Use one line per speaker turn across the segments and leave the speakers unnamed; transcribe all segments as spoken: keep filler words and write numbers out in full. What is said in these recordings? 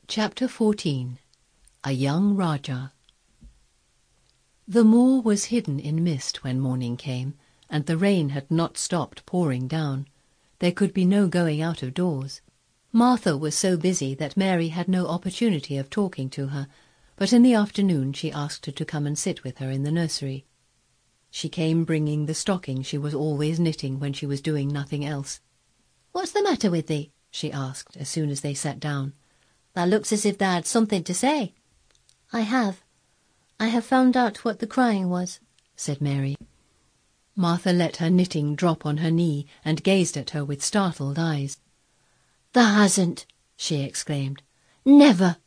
Chapter fourteen. A Young Rajah. The moor was hidden in mist when morning came, and the rain had not stopped pouring down. There could be no going out of doors. Martha was so busy that Mary had no opportunity of talking to her, but in the afternoon she asked her to come and sit with her in the nursery. She came bringing the stocking she was always knitting when she was doing nothing else.
"What's the matter with thee?"
she asked as soon as they sat down.
"Thou looks as if thou had something to say." "I have. I have found out what the crying was,"
said Mary. Martha let her knitting drop on her knee and gazed at her with startled eyes.
"Thou hasn't!"
she exclaimed.
"Never!"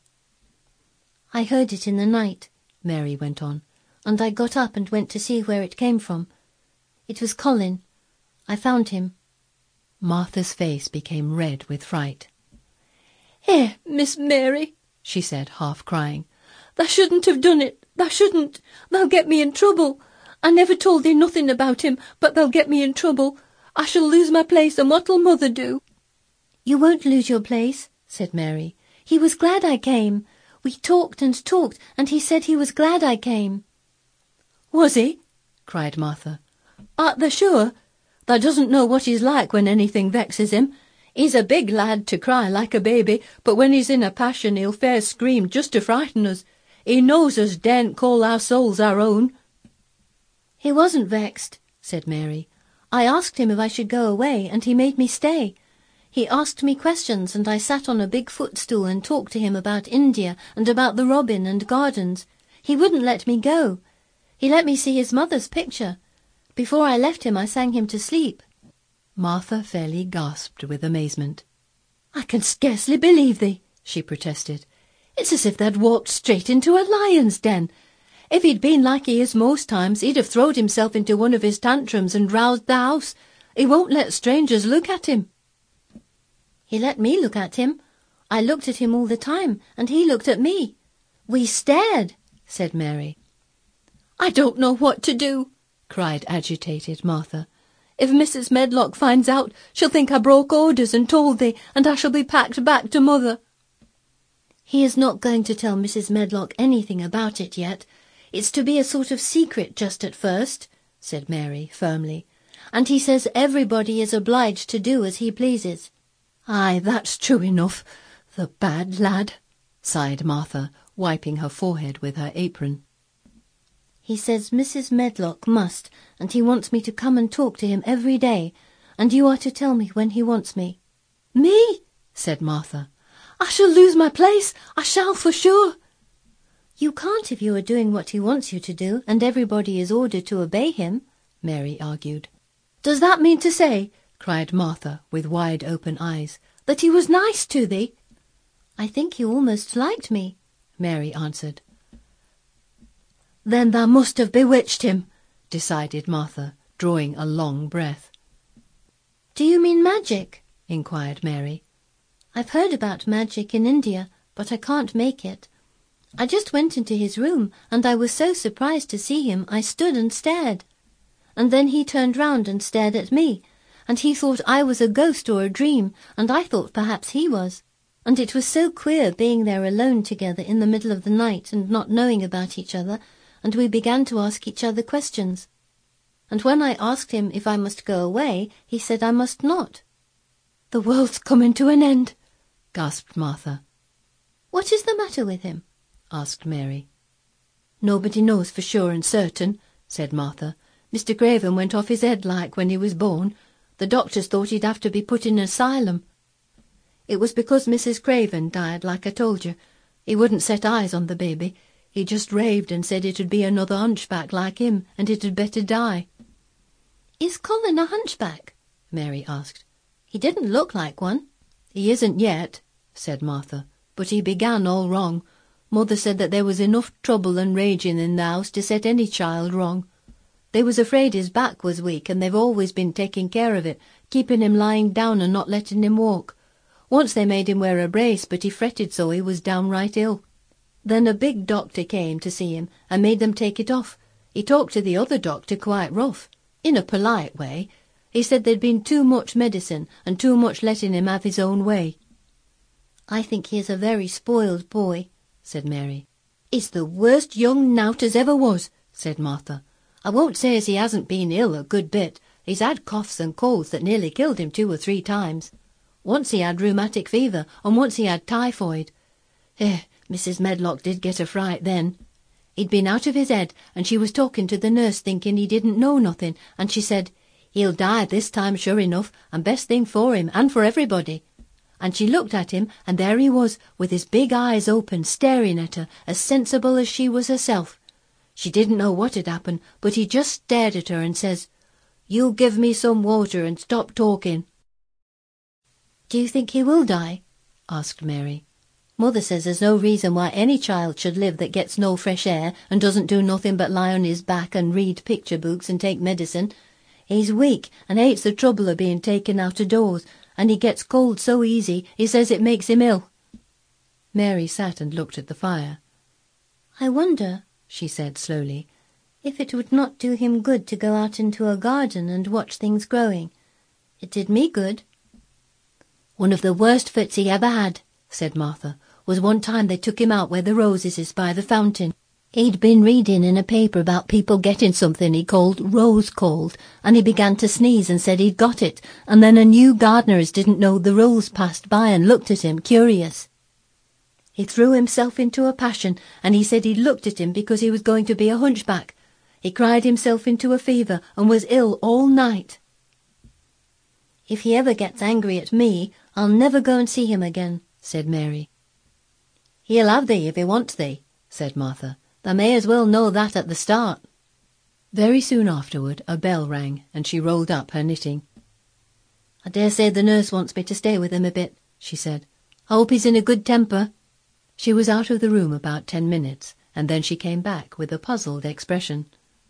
"I heard it in the night," Mary went on, "and I got up and went to see where it came from. It was Colin. I found him."
Martha's face became red with fright.
"Eh, Miss Mary," she said, half crying, "thou shouldn't have done it, thou shouldn't. Thou'll get me in trouble. I never told thee nothing about him, but thou'll get me in trouble. I shall lose my place, and what'll mother do?"
"You won't lose your place," said Mary. "He was glad I came. We talked and talked, and he said he was glad I came."
"Was he?"
cried Martha.
"Art thou sure? Thou doesn't know what he's like when anything vexes him. He's a big lad to cry like a baby, but when he's in a passion he'll fair scream just to frighten us. He knows us daren't call our souls our own."
"He wasn't vexed," said Mary. "I asked him if I should go away, and he made me stay. He asked me questions, and I sat on a big footstool and talked to him about India and about the robin and gardens. He wouldn't let me go. He let me see his mother's picture. Before I left him I sang him to sleep."
Martha fairly gasped with amazement.
"I can scarcely believe thee," she protested. "It's as if they'd walked straight into a lion's den. If he'd been like he is most times, he'd have throwed himself into one of his tantrums and roused the house. He won't let strangers look at him."
"He let me look at him. I looked at him all the time, and he looked at me. We stared," said Mary.
"I don't know what to do," cried agitated Martha. "If Missus Medlock finds out, she'll think I broke orders and told thee, and I shall be packed back to mother."
"He is not going to tell Missus Medlock anything about it yet. It's to be a sort of secret just at first," said Mary firmly. "And he says everybody is obliged to do as he pleases."
"Aye, that's true enough. The bad lad,"
sighed Martha, wiping her forehead with her apron.
"He says Missus Medlock must, and he wants me to come and talk to him every day, and you are to tell me when he wants me."
"Me?"
said Martha.
"I shall lose my place. I shall for sure."
"You can't if you are doing what he wants you to do, and everybody is ordered to obey him," Mary argued.
"Does that mean to say," cried Martha with wide open eyes, "that he was nice to thee?"
"I think he almost liked me,"
Mary answered.
"Then thou must have bewitched him,"
decided Martha, drawing a long breath.
"Do you mean magic?"
inquired Mary.
"I've heard about magic in India, but I can't make it. I just went into his room, and I was so surprised to see him I stood and stared. And then he turned round and stared at me, and he thought I was a ghost or a dream, and I thought perhaps he was. And it was so queer being there alone together in the middle of the night and not knowing about each other, and we began to ask each other questions. And when I asked him if I must go away, he said I must not."
"The world's coming to an end,"
gasped Martha.
"What is the matter with him?"
asked Mary.
"Nobody knows for sure and certain," said Martha. "Mister Craven went off his head like when he was born. The doctors thought he'd have to be put in an asylum. It was because Missus Craven died, like I told you. He wouldn't set eyes on the baby. He just raved and said it'd be another hunchback like him, and it had better die."
"Is Colin a hunchback?" Mary asked. "He didn't look like one."
"He isn't yet," said Martha, "but he began all wrong. Mother said that there was enough trouble and raging in the house to set any child wrong. They was afraid his back was weak, and they've always been taking care of it, keeping him lying down and not letting him walk. Once they made him wear a brace, but he fretted so he was downright ill. Then a big doctor came to see him and made them take it off. He talked to the other doctor quite rough, in a polite way. He said there'd been too much medicine and too much letting him have his own way."
I think he is a very spoiled boy,
said Mary.
He's the worst young nowt as ever was, said Martha. I won't say as he hasn't been ill a good bit. He's had coughs and colds that nearly killed him two or three times. Once he had rheumatic fever, and once he had typhoid. Eh, Missus Medlock did get a fright then. He'd been out of his head, and she was talking to the nurse thinking he didn't know nothing, and she said, he'll die this time sure enough, and best thing for him and for everybody. And she looked at him, and there he was, with his big eyes open, staring at her, as sensible as she was herself. She didn't know what had happened, but he just stared at her and says, "You give me some water and stop talking."
Do you think he will die?
asked Mary.
Mother says there's no reason why any child should live that gets no fresh air and doesn't do nothing but lie on his back and read picture books and take medicine. He's weak and hates the trouble of being taken out of doors, and he gets cold so easy he says it makes him ill.
Mary sat and looked at the fire.
I wonder,
she said slowly,
if it would not do him good to go out into a garden and watch things growing. It did me good.
One of the worst fits he ever had, said Martha, was one time they took him out where the roses is by the fountain. He'd been reading in a paper about people getting something he called rose cold, and he began to sneeze and said he'd got it, and then a new gardener as didn't know the rose passed by and looked at him, curious. He threw himself into a passion, and he said he'd looked at him because he was going to be a hunchback. He cried himself into a fever and was ill all night.
If he ever gets angry at me, I'll never go and see him again, said Mary.
He'll have thee if he wants thee, said Martha. Thou may as well know that at the start.
Very soon afterward a bell rang, and she rolled up her knitting.
I dare say the nurse wants me to stay with him a bit, she said. I hope he's in a good temper.
She was out of the room about ten minutes, and then she came back with a puzzled expression.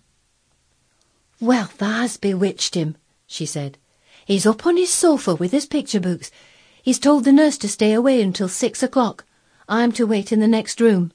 Well, thou hast bewitched him, she said. He's up on his sofa with his picture books. He's told the nurse to stay away until six o'clock. I'm to wait in the next room.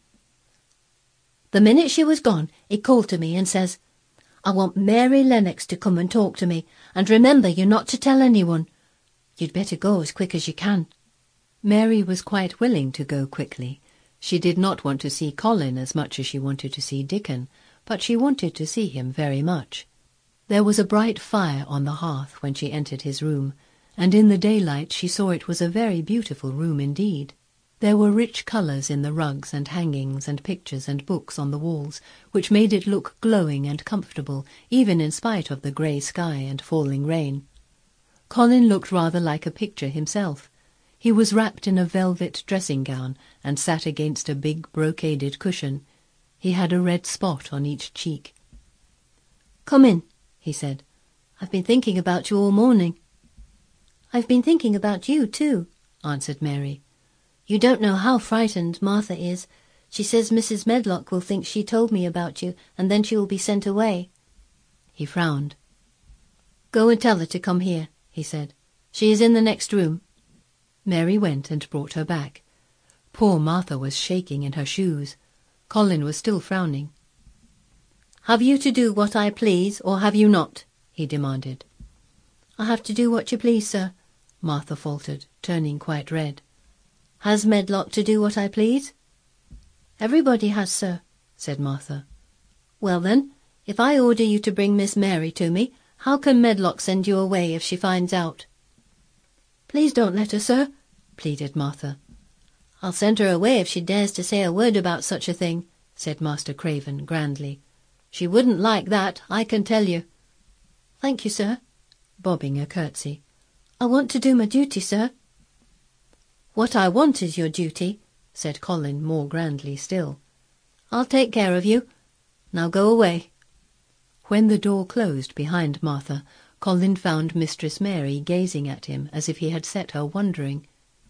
The minute she was gone, he called to me and says, I want Mary Lennox to come and talk to me, and remember you're not to tell anyone. You'd better go as quick as you can.
Mary was quite willing to go quickly. She did not want to see Colin as much as she wanted to see Dickon, but she wanted to see him very much. There was a bright fire on the hearth when she entered his room, and in the daylight she saw it was a very beautiful room indeed. There were rich colours in the rugs and hangings and pictures and books on the walls, which made it look glowing and comfortable, even in spite of the grey sky and falling rain. Colin looked rather like a picture himself. He was wrapped in a velvet dressing-gown and sat against a big brocaded cushion. He had a red spot on each cheek.
Come in, he said. I've been thinking about you all morning.
I've been thinking about you too,
answered Mary.
You don't know how frightened Martha is. She says Missus Medlock will think she told me about you, and then she will be sent away.
He frowned.
Go and tell her to come here, he said. She is in the next room.
Mary went and brought her back. Poor Martha was shaking in her shoes. Colin was still frowning.
Have you to do what I please, or have you not? He demanded.
I have to do what you please, sir,
Martha faltered, turning quite red.
Has Medlock to do what I please?
Everybody has, sir,
said Martha. Well then, if I order you to bring Miss Mary to me, how can Medlock send you away if she finds out?
Please don't let her, sir,
pleaded Martha. I'll send her away if she dares to say a word about such a thing, said Master Craven grandly. She wouldn't like that, I can tell you.
Thank you, sir,
bobbing a curtsy.
I want to do my duty, sir.
What I want is your duty, said Colin more grandly still. I'll take care of you. Now go away.
When the door closed behind Martha, Colin found Mistress Mary gazing at him as if he had set her wondering.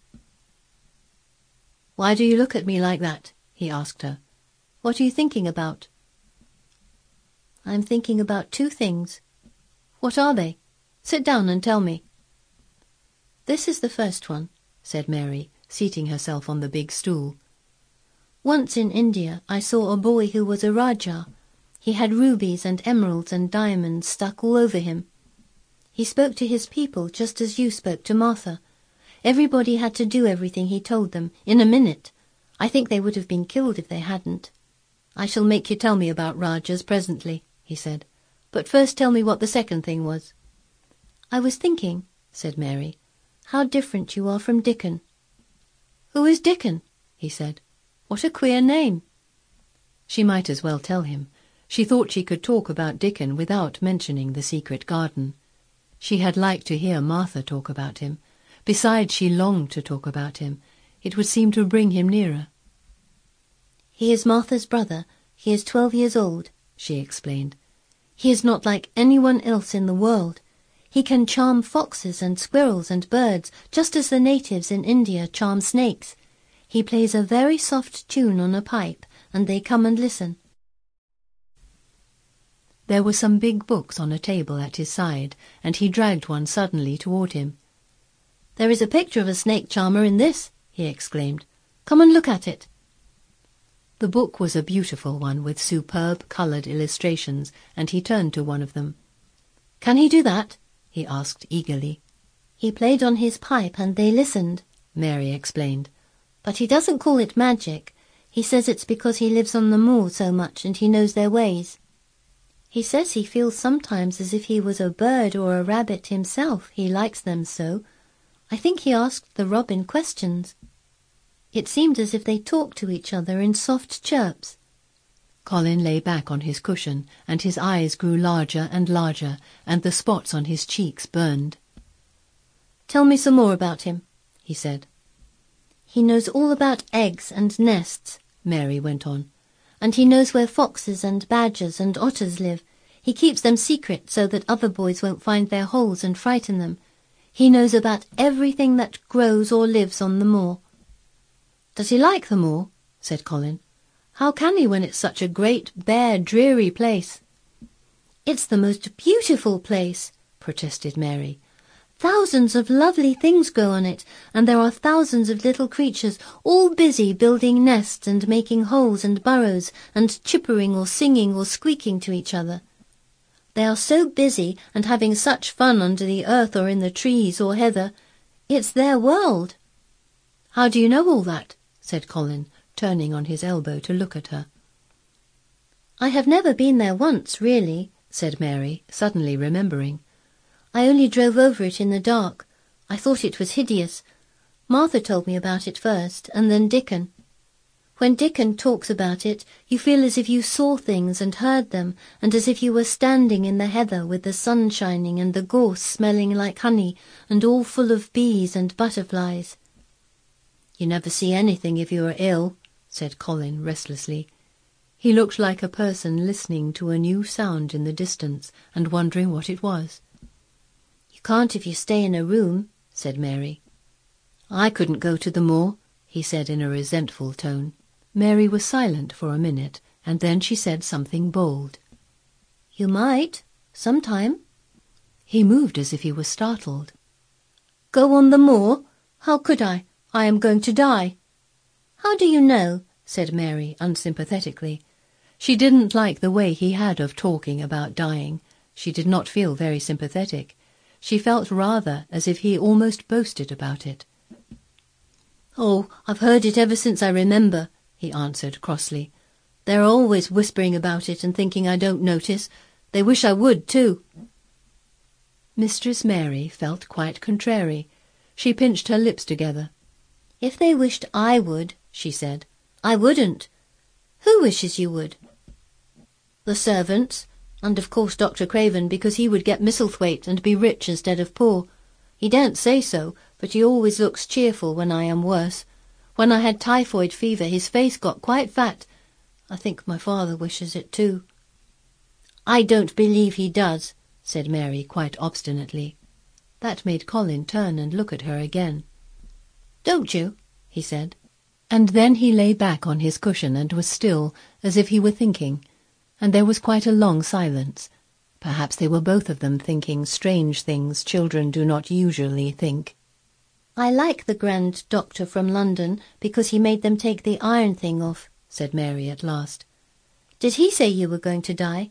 Why do you look at me like that? He asked her. What are you thinking about?
I'm thinking about two things.
What are they? Sit down and tell me.
This is the first one,
said Mary, seating herself on the big stool.
Once in India I saw a boy who was a Rajah. He had rubies and emeralds and diamonds stuck all over him. He spoke to his people just as you spoke to Martha. Everybody had to do everything he told them, in a minute. I think they would have been killed if they hadn't.
"I shall make you tell me about Rajas presently," he said. "But first tell me what the second thing was."
"I was thinking," said Mary, "how different you are from Dickon."
"Who is Dickon?" he said. "What a queer name." She might as well tell him. She thought she could talk about Dickon without mentioning the secret garden. She had liked to hear Martha talk about him. Besides, she longed to talk about him. It would seem to bring him nearer.
"He is Martha's brother. He is twelve years old," she explained. "He is not like anyone else in the world. He can charm foxes and squirrels and birds, just as the natives in India charm snakes. He plays a very soft tune on a pipe, and they come and listen."
There were some big books on a table at his side, and he dragged one suddenly toward him.
"There is a picture of a snake charmer in this," he exclaimed. "Come and look at it."
The book was a beautiful one with superb coloured illustrations, and he turned to one of them.
"Can he do that?"
he asked eagerly.
"He played on his pipe and they listened,"
Mary explained.
"But he doesn't call it magic. He says it's because he lives on the moor so much and he knows their ways. He says he feels sometimes as if he was a bird or a rabbit himself, he likes them so. I think he asked the robin questions. It seemed as if they talked to each other in soft chirps."
Colin lay back on his cushion, and his eyes grew larger and larger, and the spots on his cheeks burned.
"Tell me some more about him," he said. "He knows all about eggs and nests," Mary went on. "And he knows where foxes and badgers and otters live. He keeps them secret so that other boys won't find their holes and frighten them. He knows about everything that grows or lives on the moor."
"Does he like the moor?" said Colin. "How can he when it's such a great, bare, dreary place?"
"It's the most beautiful place," protested Mary. "Thousands of lovely things grow on it, and there are thousands of little creatures, all busy building nests and making holes and burrows, and chippering or singing or squeaking to each other. They are so busy and having such fun under the earth or in the trees or heather. It's their world."
"How do you know all that?" said Colin, turning on his elbow to look at her.
"I have never been there once, really," said Mary, suddenly remembering. "I only drove over it in the dark. I thought it was hideous. Martha told me about it first, and then Dickon. When Dickon talks about it, you feel as if you saw things and heard them, and as if you were standing in the heather with the sun shining and the gorse smelling like honey, and all full of bees and butterflies."
"You never see anything if you are ill," said Colin restlessly. He looked like a person listening to a new sound in the distance and wondering what it was.
"You can't if you stay in a room," said Mary.
"I couldn't go to the moor," he said in a resentful tone. Mary was silent for a minute, and then she said something bold.
"You might, sometime."
He moved as if he was startled.
"Go on the moor? How could I? I am going to die." "How do you know?" said Mary unsympathetically.
She didn't like the way he had of talking about dying. She did not feel very sympathetic. She felt rather as if he almost boasted about it.
"Oh, I've heard it ever since I remember," he answered crossly. "They're always whispering about it and thinking I don't notice. They wish I would, too."
Mistress Mary felt quite contrary. She pinched her lips together.
"If they wished I would," she said, "I wouldn't. Who wishes you would?" "The servants, and of course Doctor Craven, because he would get Misselthwaite and be rich instead of poor. He daren't say so, but he always looks cheerful when I am worse. When I had typhoid fever his face got quite fat. I think my father wishes it too." "I don't believe he does," said Mary quite obstinately.
That made Colin turn and look at her again.
"Don't you?" he said.
And then he lay back on his cushion and was still, as if he were thinking, and there was quite a long silence. Perhaps they were both of them thinking strange things children do not usually think.
"I like the Grand Doctor from London because he made them take the iron thing off," said Mary at last. "Did he say you were going to die?"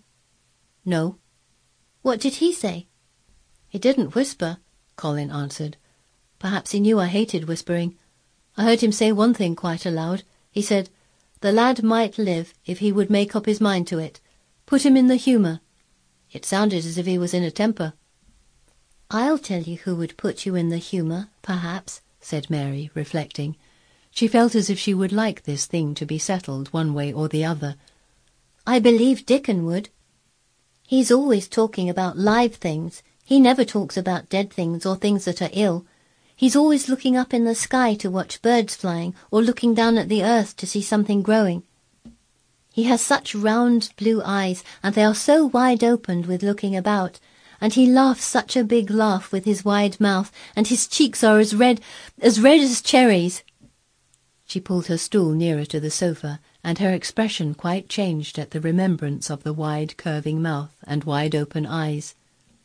"No."
"What did he say?"
"He didn't whisper," Colin answered, Perhaps he knew I hated whispering. I heard him say one thing quite aloud. He said, "The lad might live if he would make up his mind to it. Put him in the humour." It sounded as if he was in a temper.
"I'll tell you who would put you in the humour, perhaps,"
said Mary, reflecting. She felt as if she would like this thing to be settled one way or the other.
"I believe Dickon would. He's always talking about live things. He never talks about dead things or things that are ill. He's always looking up in the sky to watch birds flying, or looking down at the earth to see something growing. He has such round blue eyes, and they are so wide opened with looking about, and he laughs such a big laugh with his wide mouth, and his cheeks are as red, as red as cherries."
She pulled her stool nearer to the sofa, and her expression quite changed at the remembrance of the wide curving mouth and wide open eyes.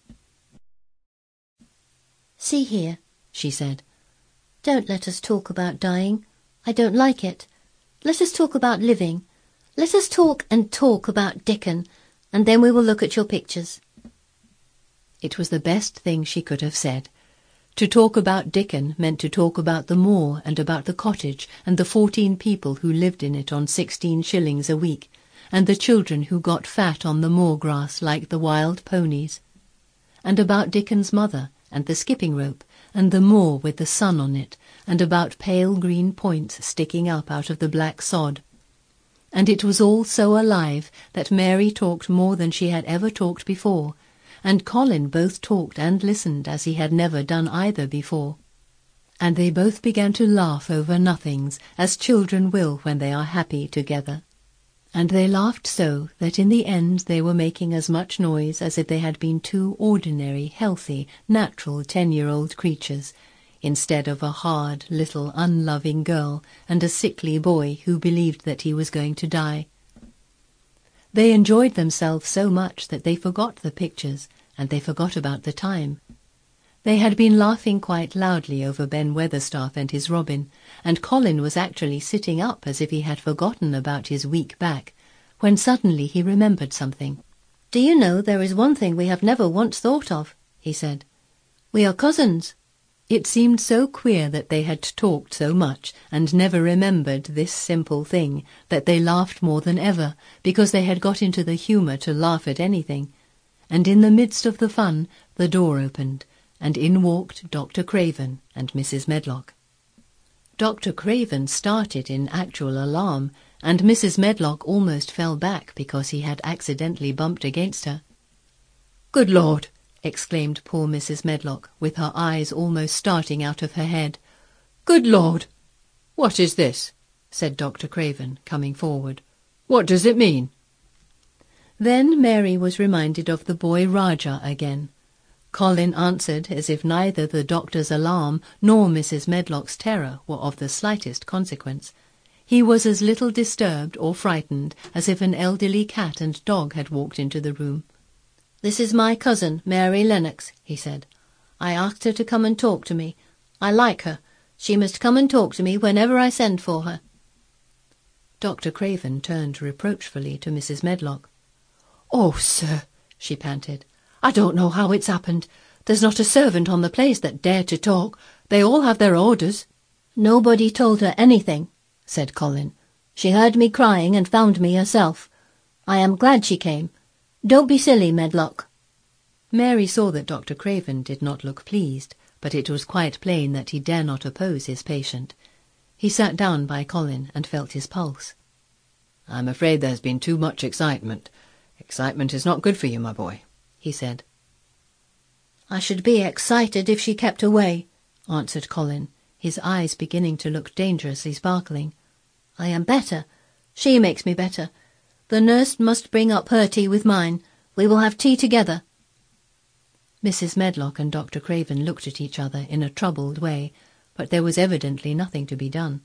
"See here," she
said.
"Don't let us talk about dying. I don't like it. Let us talk about living. Let us talk and talk about Dickon, and then we will look at your pictures."
It was the best thing she could have said. To talk about Dickon meant to talk about the moor and about the cottage and the fourteen people who lived in it on sixteen shillings a week, and the children who got fat on the moor grass like the wild ponies, and about Dickon's mother and the skipping rope and the moor with the sun on it, and about pale green points sticking up out of the black sod. And it was all so alive that Mary talked more than she had ever talked before, and Colin both talked and listened as he had never done either before. And they both began to laugh over nothings, as children will when they are happy together. And they laughed so that in the end they were making as much noise as if they had been two ordinary, healthy, natural ten-year-old creatures, instead of a hard, little, unloving girl and a sickly boy who believed that he was going to die. They enjoyed themselves so much that they forgot the pictures, and they forgot about the time. They had been laughing quite loudly over Ben Weatherstaff and his robin, and Colin was actually sitting up as if he had forgotten about his weak back, when suddenly he remembered something.
"Do you know, there is one thing we have never once thought of," he said. "We are cousins." It seemed so queer that they had talked so much and never remembered this simple thing that they laughed more than ever, because they had got into the humour to laugh at anything. And in the midst of the fun the door opened, and in walked Doctor Craven and Missus Medlock. Doctor Craven started in actual alarm, and Missus Medlock almost fell back because he had accidentally bumped against her. "Good Lord!" exclaimed poor Missus Medlock, with her eyes almost starting out of her head. "Good Lord!" "What is this?" said Doctor Craven, coming forward. "What does it mean?" Then Mary was reminded of the boy Rajah again. Colin answered as if neither the doctor's alarm nor Missus Medlock's terror were of the slightest consequence. He was as little disturbed or frightened as if an elderly cat and dog had walked into the room. "This is my cousin, Mary Lennox," he said. "I asked her to come and talk to me. I like her. She must come and talk to me whenever I send for her." Doctor Craven turned reproachfully to Missus Medlock. "Oh, sir," she panted, "I don't know how it's happened. There's not a servant on the place that dared to talk. They all have their orders." "Nobody told her anything," said Colin. "She heard me crying and found me herself. I am glad she came. Don't be silly, Medlock." Mary saw that Doctor Craven did not look pleased, but it was quite plain that he dare not oppose his patient. He sat down by Colin and felt his pulse. "I'm afraid there's been too much excitement. Excitement is not good for you, my boy," he said. "I should be excited if she kept away," answered Colin, his eyes beginning to look dangerously sparkling. "I am better. She makes me better. The nurse must bring up her tea with mine. We will have tea together." Missus Medlock and Doctor Craven looked at each other in a troubled way, but there was evidently nothing to be done.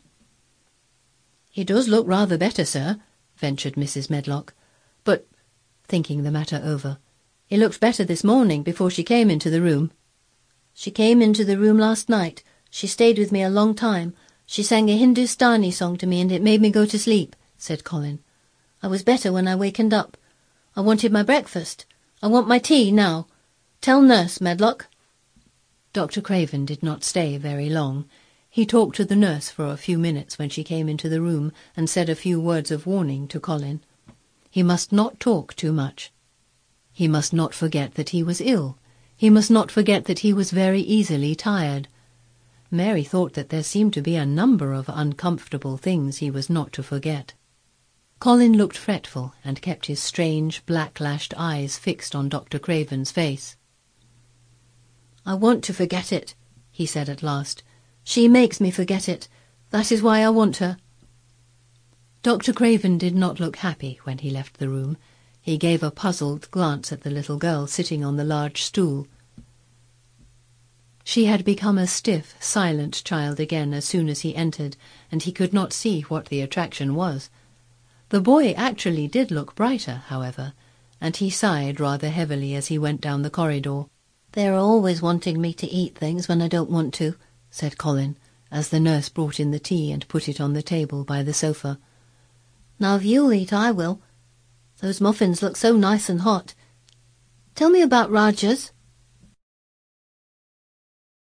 "He does look rather better, sir," ventured Missus Medlock. "But," thinking the matter over, "he looked better this morning before she came into the room." "She came into the room last night. She stayed with me a long time. She sang a Hindustani song to me and it made me go to sleep," said Colin. "I was better when I wakened up. I wanted my breakfast. I want my tea now. Tell nurse, Medlock."
Doctor Craven did not stay very long. He talked to the nurse for a few minutes when she came into the room and said a few words of warning to Colin. He must not talk too much. He must not forget that he was ill. He must not forget that he was very easily tired. Mary thought that there seemed to be a number of uncomfortable things he was not to forget. Colin looked fretful and kept his strange, black-lashed eyes fixed on Doctor Craven's face.
"I want to forget it," he said at last. "She makes me forget it. That is why I want her."
Doctor Craven did not look happy when he left the room. He gave a puzzled glance at the little girl sitting on the large stool. She had become a stiff, silent child again as soon as he entered, and he could not see what the attraction was. The boy actually did look brighter, however, and he sighed rather heavily as he went down the corridor.
"They're always wanting me to eat things when I don't want to," said Colin, as the nurse brought in the tea and put it on the table by the sofa. "Now if you'll eat, I will. Those muffins look so nice and hot. Tell me about Rogers."